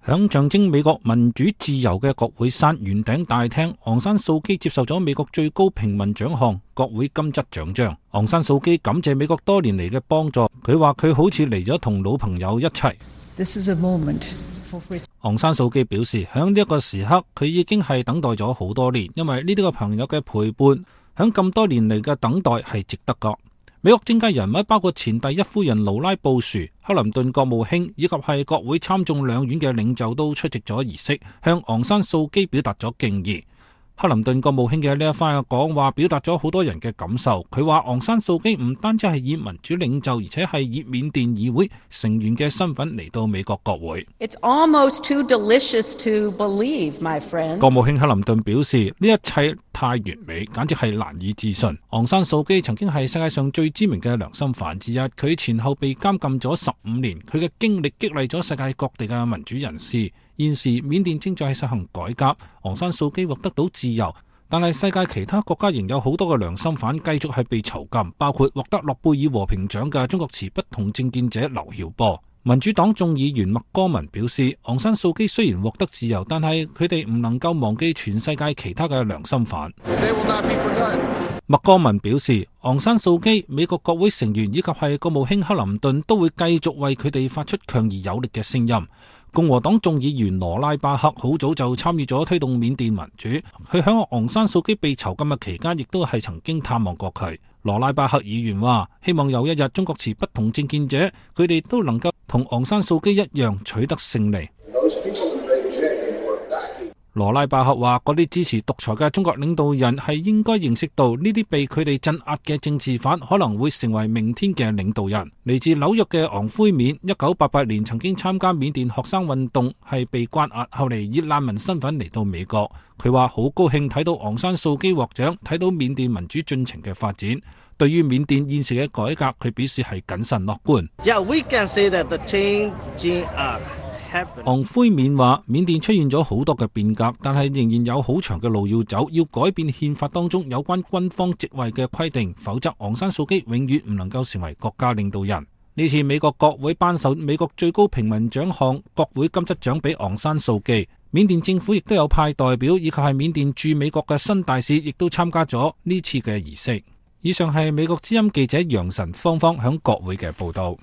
響象徵美國民主自由嘅國會山圓頂大廳，昂山素基接受咗美國最高平民獎項國會金質獎章。昂山素基感謝美國多年嚟嘅幫助，佢話佢好似嚟咗同老朋友一齊。昂山素基表示，響呢一個時刻，佢已經係等待咗好多年，因為呢啲個朋友嘅陪伴，響咁多年嚟嘅等待係值得㗎。美國政界人物包括前第一夫人勞拉布殊、克林頓國務卿以及係國會參眾兩院嘅領袖都出席咗儀式，向昂山素基表達咗敬意。克林頓國務卿嘅呢一番嘅講話表達咗好多人嘅感受。佢話昂山素基唔單止係以民主領袖，而且係以緬甸議會成員嘅身份嚟到美國國會。 It's almost too delicious to believe, my friend. 國務卿克林頓表示，呢一切太完美，簡直係難以置信。昂山素基曾經係世界上最知名嘅良心犯之一，佢前後被監禁咗15年，佢嘅經歷激勵咗世界各地嘅民主人士。現時緬甸正在實行改革，昂山素基獲得到自由，但係世界其他國家仍有好多嘅良心犯繼續係被囚禁，包括獲得諾貝爾和平獎嘅中國持不同政見者劉曉波。民主黨眾議員麥戈文表示，昂山素基雖然獲得自由，但係佢哋唔能夠忘記全世界其他嘅良心犯。麥戈文表示，昂山素基、美國國會成員以及係國務卿克林頓都會繼續為佢哋發出強而有力嘅聲音。共和黨眾議員羅拉巴克好早就參與咗推動緬甸民主，佢喺昂山素基被囚禁嘅期間，亦都係曾經探望過佢。羅拉巴克議員話，希望有一日中國持不同政見者，佢哋都能夠同昂山素基一樣取得勝利。羅拉巴克話，嗰啲支持獨裁嘅中國領導人係應該認識到，呢啲被佢哋鎮壓嘅政治犯可能會成為明天嘅領導人。嚟自紐約嘅昂灰面1988年曾經參加緬甸學生運動，係被關押，後嚟以難民身份嚟到美國。佢話好高興睇到昂山素基獲獎，睇到緬甸民主進程嘅發展。對於緬甸現時嘅改革，佢表示係謹慎樂觀。 we can say that the change 昂灰面話，緬甸出現咗好多嘅變革，但係仍然有好長嘅路要走，要改變憲法當中有關軍方職位嘅規定，否則昂山素基永遠唔能夠成為國家領導人。呢次美國國會頒授美國最高平民獎項國會金質獎俾昂山素基，緬甸政府亦都有派代表，以及係緬甸駐美國嘅新大使，亦都參加咗呢次嘅儀式。以上係美國之音記者楊晨芳響國會嘅報道。